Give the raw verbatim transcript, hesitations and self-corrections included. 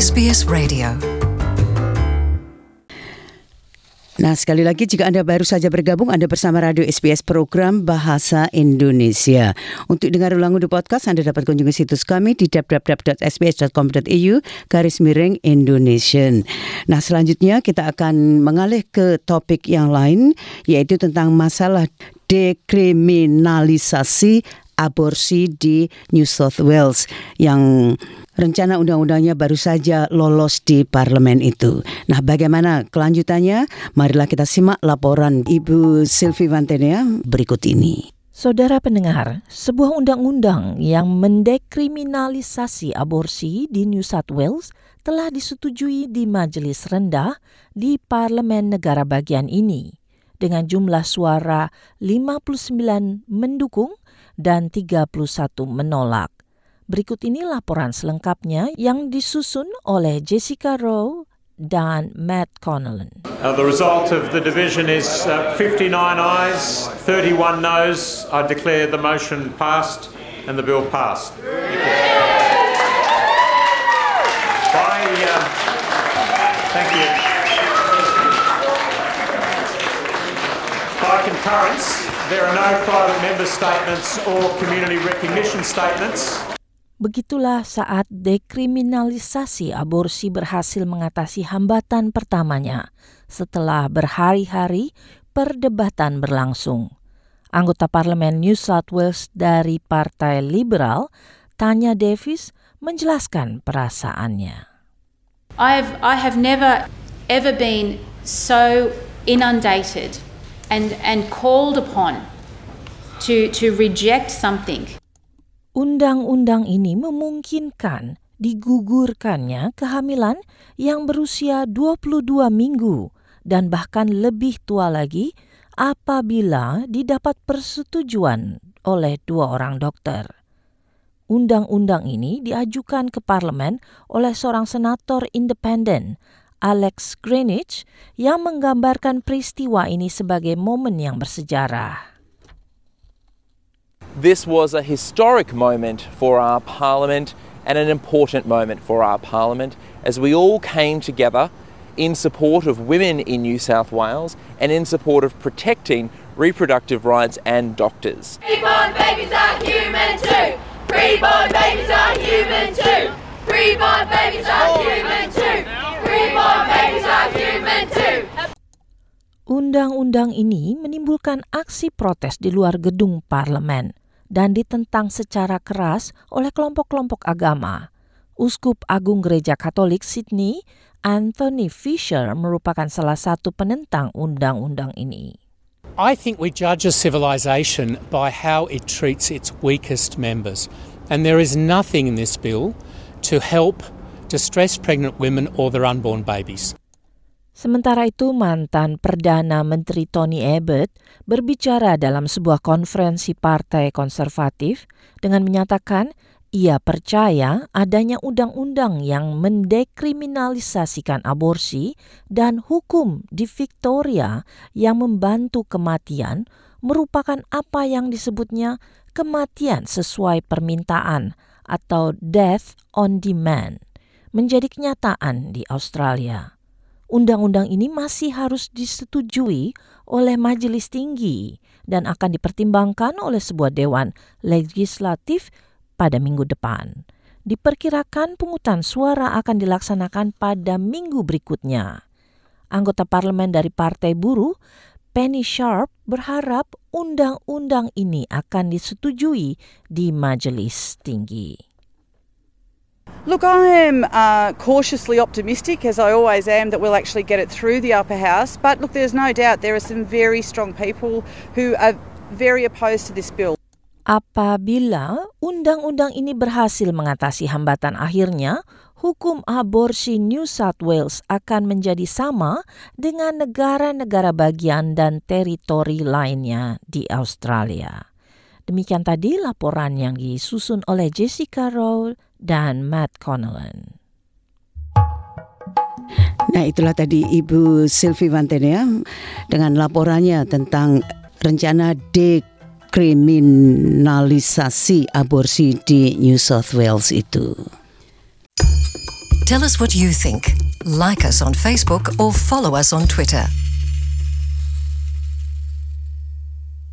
S B S Radio. Nah, sekali lagi jika Anda baru saja bergabung, Anda bersama Radio S B S Program Bahasa Indonesia. Untuk dengar ulang audio podcast, Anda dapat kunjungi situs kami di w w w dot s b s dot com dot a u garis miring Indonesian. Nah, selanjutnya kita akan mengalih ke topik yang lain, yaitu tentang masalah dekriminalisasi aborsi di New South Wales yang rencana undang-undangnya baru saja lolos di parlemen itu. Nah, bagaimana kelanjutannya? Marilah kita simak laporan Ibu Sylvie Vantenea berikut ini. Saudara pendengar, sebuah undang-undang yang mendekriminalisasi aborsi di New South Wales telah disetujui di majelis rendah di parlemen negara bagian ini dengan jumlah suara lima puluh sembilan mendukung dan tiga puluh satu menolak. Berikut ini laporan selengkapnya yang disusun oleh Jessica Rowe dan Matt Connellan. Uh, the result of the division is uh, fifty-nine ayes, thirty-one noes. I declare the motion passed and the bill passed. By, uh, thank you. By concurrence, there are no private member statements or community recognition statements. Begitulah saat dekriminalisasi aborsi berhasil mengatasi hambatan pertamanya setelah berhari-hari perdebatan berlangsung. Anggota Parlemen New South Wales dari Partai Liberal, Tanya Davis, menjelaskan perasaannya. I've, I have never ever been so inundated and, and called upon to, to reject something. Undang-undang ini memungkinkan digugurkannya kehamilan yang berusia dua puluh dua minggu dan bahkan lebih tua lagi apabila didapat persetujuan oleh dua orang dokter. Undang-undang ini diajukan ke parlemen oleh seorang senator independen, Alex Greenwich, yang menggambarkan peristiwa ini sebagai momen yang bersejarah. This was a historic moment for our parliament and an important moment for our parliament as we all came together in support of women in New South Wales and in support of protecting reproductive rights and doctors. Preborn babies are human too. Preborn babies are human too. Preborn babies are human too. Preborn babies are human too. Undang-undang ini menimbulkan aksi protes di luar gedung parlemen dan ditentang secara keras oleh kelompok-kelompok agama. Uskup Agung Gereja Katolik Sydney, Anthony Fisher, merupakan salah satu penentang undang-undang ini. I think we judge a civilization by how it treats its weakest members. And there is nothing in this bill to help distressed pregnant women or their unborn babies. Sementara itu, mantan Perdana Menteri Tony Abbott berbicara dalam sebuah konferensi Partai Konservatif dengan menyatakan ia percaya adanya undang-undang yang mendekriminalisasikan aborsi dan hukum di Victoria yang membantu kematian merupakan apa yang disebutnya kematian sesuai permintaan atau death on demand menjadi kenyataan di Australia. Undang-undang ini masih harus disetujui oleh Majelis Tinggi dan akan dipertimbangkan oleh sebuah dewan legislatif pada minggu depan. Diperkirakan pungutan suara akan dilaksanakan pada minggu berikutnya. Anggota parlemen dari Partai Buruh, Penny Sharp, berharap undang-undang ini akan disetujui di Majelis Tinggi. Look, I am uh, cautiously optimistic, as I always am, that we'll actually get it through the upper house. But look, there's no doubt there are some very strong people who are very opposed to this bill. Apabila undang-undang ini berhasil mengatasi hambatan akhirnya, hukum aborsi New South Wales akan menjadi sama dengan negara-negara bagian dan teritori lainnya di Australia. Demikian tadi laporan yang disusun oleh Jessica Rowe dan Matt Connellan. Nah, itulah tadi Ibu Sylvie Vantenea dengan laporannya tentang rencana dekriminalisasi aborsi di New South Wales itu. Tell us what you think. Like us on Facebook or follow us on Twitter.